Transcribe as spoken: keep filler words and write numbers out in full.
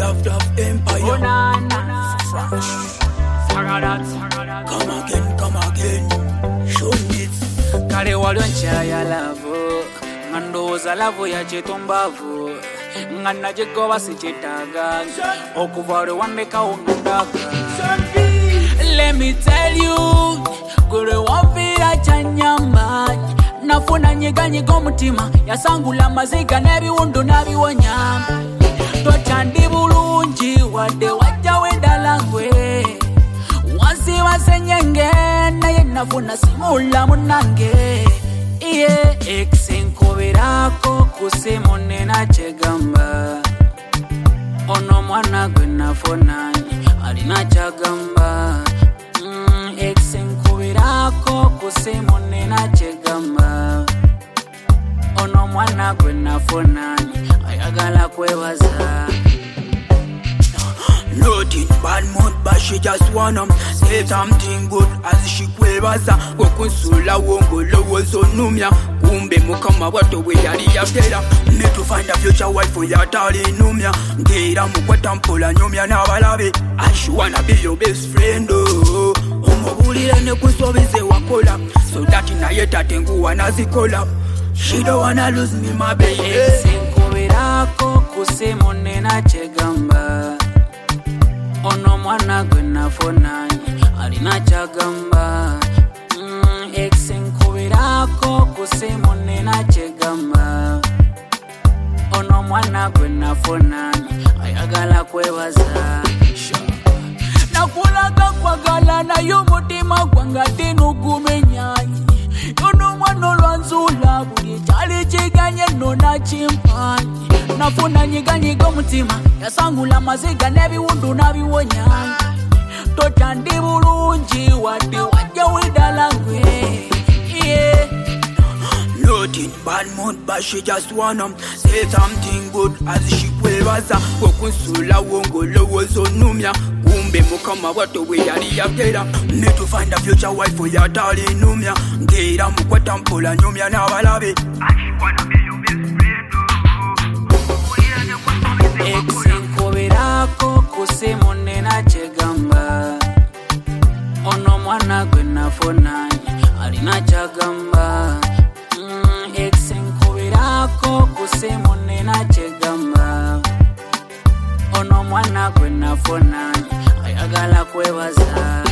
Love Dove Empire. Oh na na. Fresh. Sagadat, sagadat. Come again, come again. Show it. Kale waloncha ya lavo. Mandoza lavo ya chetombavu. Ngana jegoba sichitaga. Okuvare wandeka undaga. Let me tell you, kure wafira chanyamba. Nafuna nyega nyega mutima yasangula maziga nebiwundu nabiwonya. Tochandi bulungi wadde wajja wendalangwe. Wansi wasenyenge naye nafuna simula munange. Iye eksenkoberako kusimone na chegamba. Ono mwana gwe nafuna alina chagamba. Mm, eksenkoberako kusimone na chegamba. Ono mwana gwe nafuna ayagala kwebaza. Nothing bad mood, but she just wanna say something good as she kwebaza. Gokunsula wongo lowo zonumya. Kumbe mukama wato we yali yatera. Me to find a future wife for ya tali numya. Ngira mukwata mpola nyumya n'abalabe. And she wanna be your best friend. Oh, omubulire ne kunsobeze wakola. So that naye tate nguwa nazikola. She don't wanna lose me my baby. Eksenkoberako kusimone na chegamba. Ono mwana gwe nafuna alina chagamba. Mm, eksenkoberako kusimone na chegamba. Ono mwana gwe nafuna ayagala kwebaza. Nakulaga kwagala na yumutima gwanga tinugumenyanyi. Yono mwana lwanzula buli chali chiganye nona chimpanyi. Nafuna nyiga nyiga mutima yasangula maziga nebiwundu nabiwonya. Tochandi bulungi wadde wajja wedalangwe. Yeah. Nothing bad mood, but she just wanna say something good as she kwebaza. Gokunsula wongo lowo zonumya. Kumbe mukama wato we yali yatera. Me to find a future wife for ya tali numya. Ngira mukwata mpola nyumya n'abalabe. Eksenkoberako kusimone na chegamba. Ono mwana gwe nafuna alina chagamba. Mm, eksenkoberako kusimone na chegamba. Ono mwana gwe nafuna ayagala kwebaza.